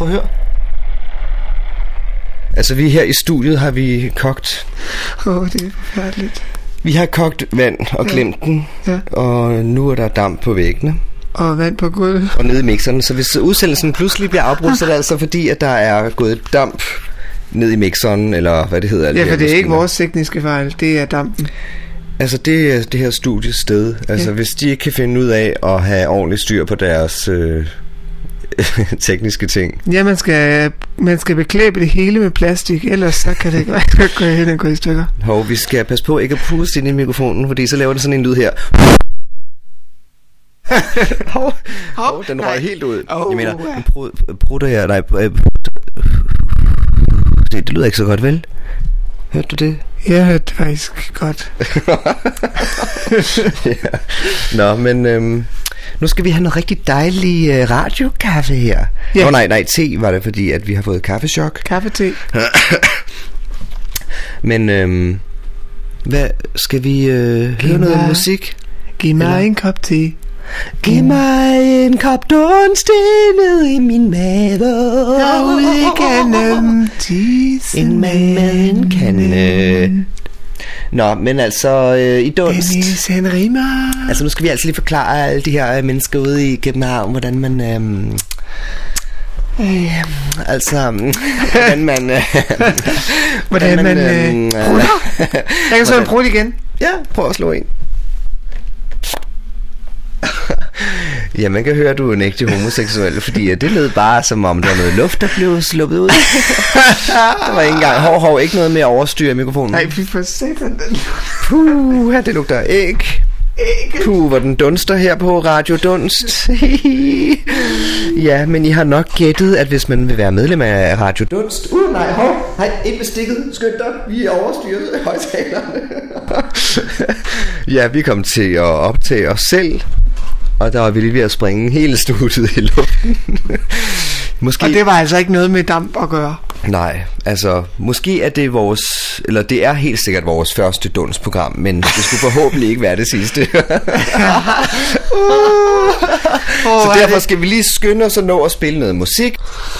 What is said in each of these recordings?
Prøv at høre. Altså vi her i studiet har vi kogt. Det er forfærdeligt. Vi har kogt vand og glemt den. Ja. Og nu er der damp på væggene. Og vand på gulvet. Og nede i mixeren. Så hvis udsendelsen pludselig bliver afbrudt, så er det altså fordi, at der er gået damp ned i mixeren, eller hvad det hedder. Ja, for det er ikke vores tekniske fejl, det er dampen. Altså det er det her studiested. Altså hvis de ikke kan finde ud af at have ordentligt styr på deres tekniske ting. Ja, man skal beklæbe det hele med plastik, ellers så kan det ikke gå hen og gå i stykker. Hov, vi skal passe på ikke at puste ind i mikrofonen, fordi så laver det sådan en lyd her. Hov, den røg helt ud. Jeg mener, prutter jeg... Nej, det lyder ikke så godt, vel? Hørte du det? Jeg hørte det faktisk godt. Ja. Nå, men nu skal vi have noget rigtig dejlig radiokaffe her. Ja. Nej, te var det, fordi at vi har fået kaffechok. Kaffe-te. Men hvad skal vi høre noget musik? Giv mig en kop te. Giv mig en kop dunst ned i min mave. Og igennem tisen. En mand med en kande. Nå, men altså i dunst. Dennis Henrimer. Altså nu skal vi altså lige forklare alle de her mennesker ude i København, hvordan man hvordan man hvordan man prutter. Jeg kan så en prut igen. Ja, prøv at slå en. Ja, man kan høre, at du er en ægte homoseksuel, fordi det lød bare som om der var noget luft, der blev sluppet ud. Der var ikke engang ikke noget med at overstyre mikrofonen. Nej, vi får se den. Her det lugter æg. Hvor den dunster her på Radio Dunst. Ja, men I har nok gættet, at hvis man vil være medlem af Radio Dunst... Nej, ind med stikket. Skynd dig, vi er overstyret højtalerne. Ja, vi kom til at optage os selv, og der var vi lige ved at springe hele studiet i luften. Måske... Og det var altså ikke noget med damp at gøre. Nej, altså måske er det eller det er helt sikkert vores første dunstprogram, men det skulle forhåbentlig ikke være det sidste. Så derfor skal vi lige skynde os at nå at spille noget musik.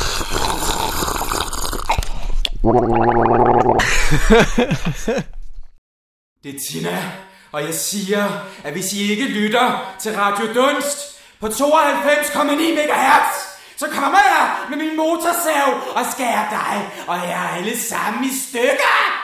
Det er Tina, og jeg siger, at hvis I ikke lytter til Radio Dunst på 92,9 MHz, så kommer jeg med min motorsav og skærer dig og jer alle sammen i stykker.